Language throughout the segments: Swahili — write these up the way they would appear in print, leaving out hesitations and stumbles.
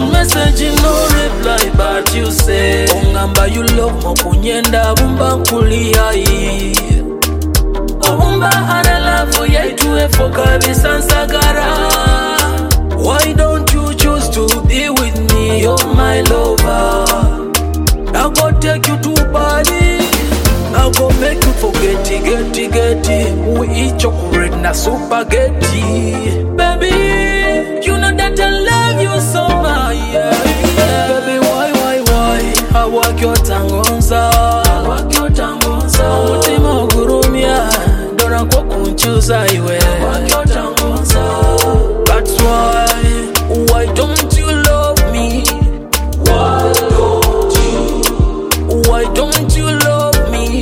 message no reply, but you say ongamba you love mo kunyenda bumba kulia yi. Obumba ana love yaitu efoka bisansagara. Why don't you choose to be with me, you're my lover? I go take you to Bali, I go make you forget it. We eat chocolate na spaghetti. Baby, you know that I love you so much, yeah. Baby, why? I walk your tangonza, mutima ugurumia, dora kwa kunchuza iwe. That's why don't you love me? Why don't you love me?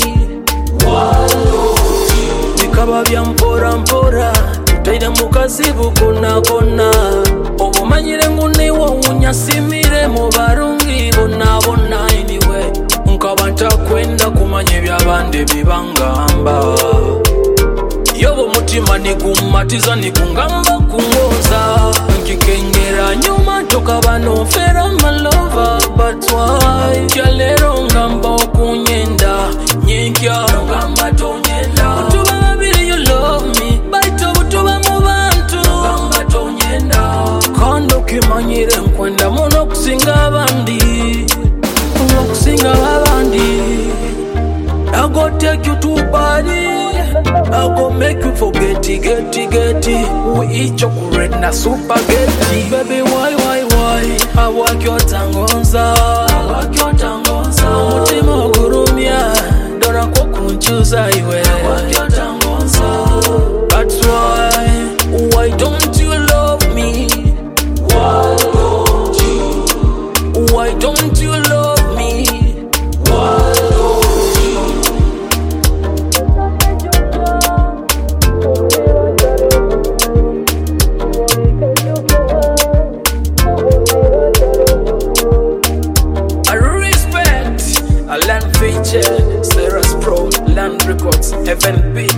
Bikaba bya mpora tutaida mukazibu kona. Obumanyire nguniwo unyasimire mu barungi bona anyway. Nkaba ntakwenda kumanya byabande bibangamba. Yobo mutima nigumatiza nikungamba kungoza. Nkikengera nyuma tokaba nofera my lover. But why? Kyalero ngamba okunyenda nyenkya ngamba tonyenda. Utuba babiri you love me, baito utuba mu bantu ngamba tonyenda. Kando kimanyire nkwenda muno kusinga abandi, I go take you to Bali, I go make you forget it. We eat chocolate na spaghetti. Baby, why? I walk your tangonza, mutima ugurumia, dora kwa kunchuza iwe. That's why don't you love me? Why don't you love me? I respect a land feature, Sarah's Pro, Land Records, Heaven Beat.